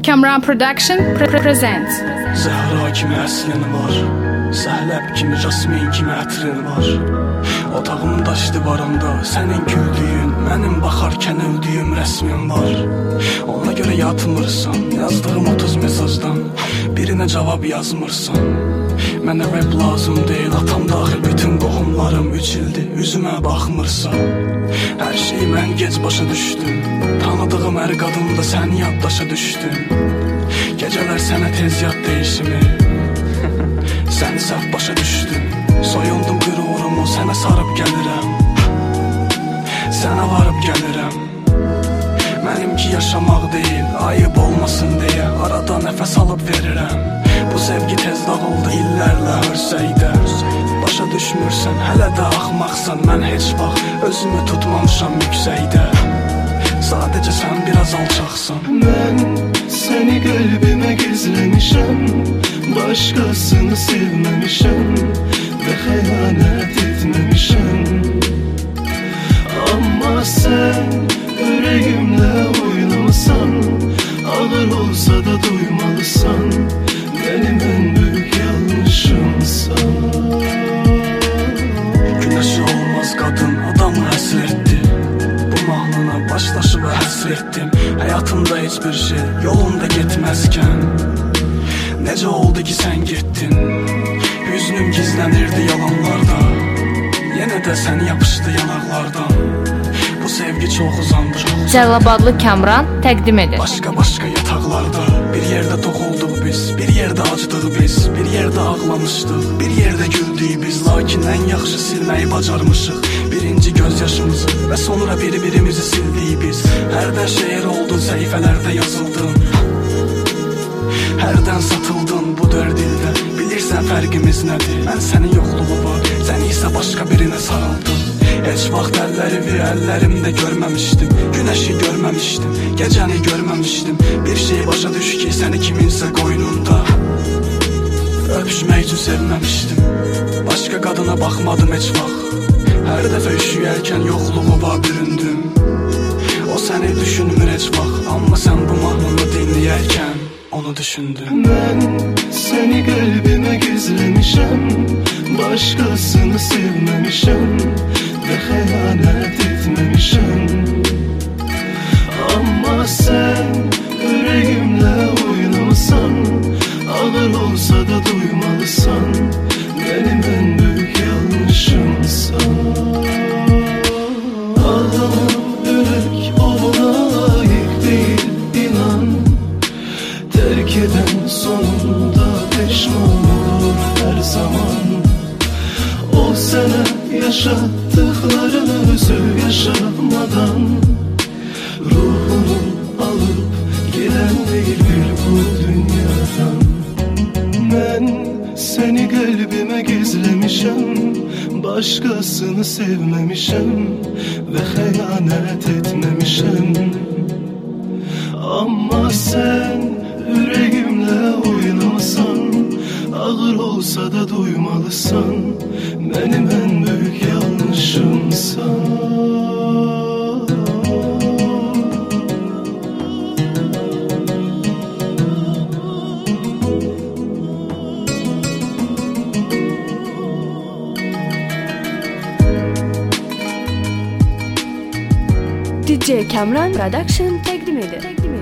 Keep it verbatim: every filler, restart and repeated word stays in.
Kamran Production pre presents. Zəhra kimi əslin var, Səhləb kimi Jasmin kimi ətrin var. Otağımın daş divarında sənin güldüyün, mənim baxarkən öldüyüm rəsmin var. Ona görə yatmırsan, yazdığım otuz mesajdan birinə cavab yazmırsan. Mənə rap lazım deyil, atam daxil bütün qohumlarım üç ildir, üzümə baxmırsan. Hər şeyi mən gec başa düşdüm, tanıdığım hər qadında sən yaddaşa düşdün. Gecələr sənə tez yad deyişimi, sən səhv başa düşdün. Soyundum qürurumı, sənə sarıb gəlirəm, sənə varıb gəlirəm. Mənimki yaşamaq deyil, ayıb olmasın deyə arada nəfəs alıb verirəm. Bu sevgi tez dağıldı illərlə hörsəydə. Başa düşmürsən, hələ də axmaqsan. Mən heç vaxt özümü tutmamışam yüksəkdə. Sadəcə sən biraz alçaqsan. Mən səni qəlbimə gizləmişəm, başqasını sevməmişəm və xəyanət etməmişəm. Amma sən ürəyimlə oynamasan, ağır olsa da duymalısan, mənim ən böyük yanlışımsan. Günəşi olmaz qadın adamı həsr etdi. Bu mahnına başdaşı və həsr etdim. Həyatımda heç bir şey yolunda getməzkən necə oldu ki sən getdin? Hüznüm gizlənirdi yalanlarda, yenə də sən yapışdı yanaqlardan. Bu sevgi çox uzandı. Cəlilabadlı Kamran təqdim edir. Başqa-başqa yataqlarda bir yerdə toxulduq biz, bir yerdə acıdıq biz, bir yerdə ağlamışdıq, bir yerdə güldük biz. Lakin ən yaxşı silməyi bacarmışıq birinci göz yaşımızı və sonra bir-birimizi sildik biz. Hərdən şeir oldun, səhifələrdə yazıldın, hərdən satıldın bu dörd ildə. Bilirsən fərqimiz nədir? Mən sənin yoxluğu var, sən isə başqa birinə sarıldın. Heç vaxt əllərimi əllərimdə görməmişdim, günəşi görməmişdim, gecəni görməmişdim. Bir şey başa düş ki səni kiminsə qoynunda öpüşmək üçün sevməmişdim. Başqa qadına baxmadım heç vaxt, hər dəfə üşüyərkən yoxluğuma büründüm. O səni düşünmür heç vaxt, amma sən bu mahnını dinləyərkən onu düşündüm. Mən səni qəlbimə gizləmişəm, başqasını sevməmişəm və xəyanət etməmişəm. Amma sən ürəyimlə oynamasan, ağır olsa da duymalısan, mənim ən böyük yanlışımsan. Ağlanan ürək ona layiq deyil, inan. Terk eden sonunda peşman olur her zaman. O sana yaşattıklarını özü yaşamadan, ruhunu alıp giden değil bir bu dünyadan. Ben seni qəlbimə gizləmişəm, başqasını sevməmişəm və xəyanət etməmişəm. Amma sən ürəyimlə oynamasan, ağır olsa da duymalısan, mənim ən böyük yanlışımsan. D J Kamran Production təqdim edir.